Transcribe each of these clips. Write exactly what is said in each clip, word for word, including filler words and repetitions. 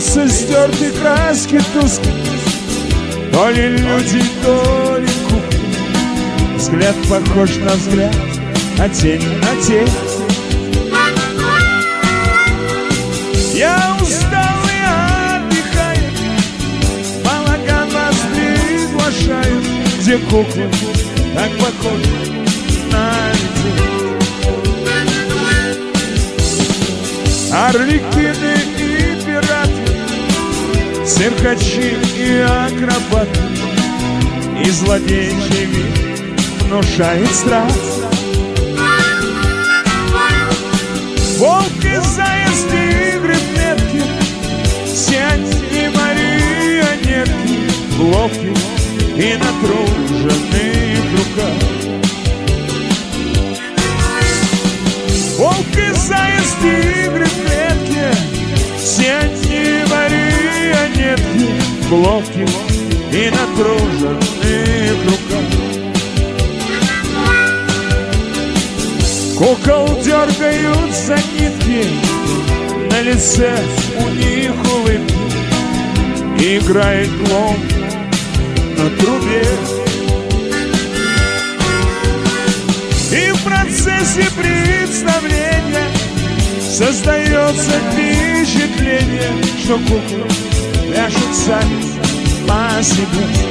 Лица стерты, краски тусклы, то ли люди, то ли куклы. Взгляд похож на взгляд, а тень на тень. Я устал и отдыхаю, балаган вас приглашаю, где куклы так похожи на людей. Арлекины и пираты, циркачи и акробаты, и злодейчий вид внушает страх. Волк и заяц, тигры, метки, все они марионетки, ловкие и натруженные в руках. Волк и заяц, тигры, клетки, все они марионетки, ловкие и натруженные в руках. Кукол дергают за нитки, на лице у них улыбки, играет клоун на трубе. И в процессе представления создается впечатление, что куклы пляшут сами по себе.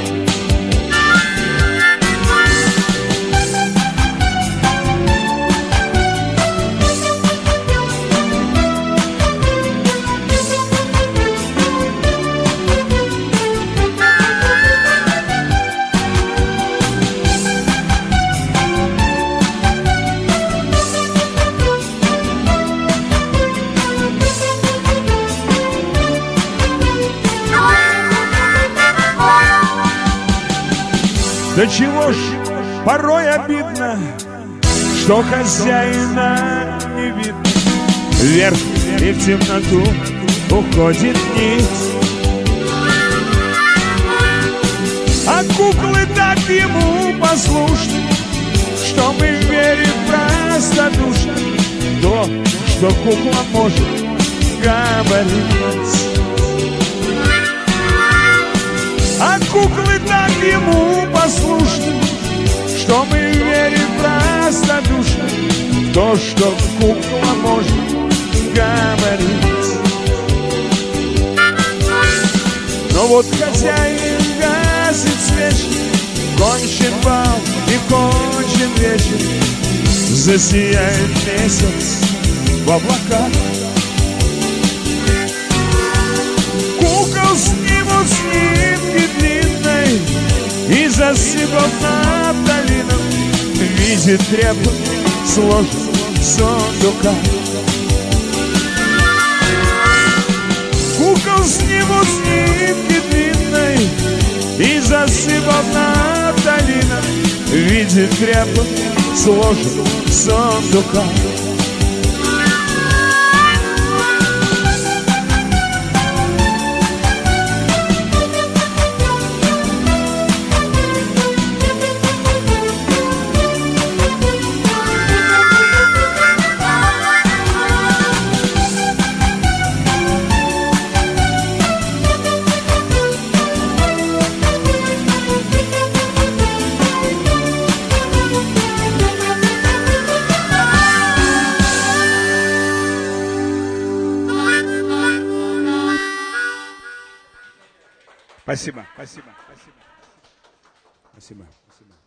Да чего ж порой обидно, что хозяина не видно. Вверх и в темноту уходит вниз, а куклы так ему послушны, что мы верим простодушно в то, что кукла может говорить. А куклы так ему послушны, что мы верим простодушно в то, что кукла может говорить. Но вот хозяин гасит свечи, кончен бал и кончен вечер, засияет месяц в облаках. Кукол снимут снимки длинной и засыпав нафталином в виде тряпок сложен сундука. Кукол снимут снимки длинной и засыпав нафталином в виде тряпок сложен сундука. Спасибо, спасибо, спасибо. Спасибо, спасибо.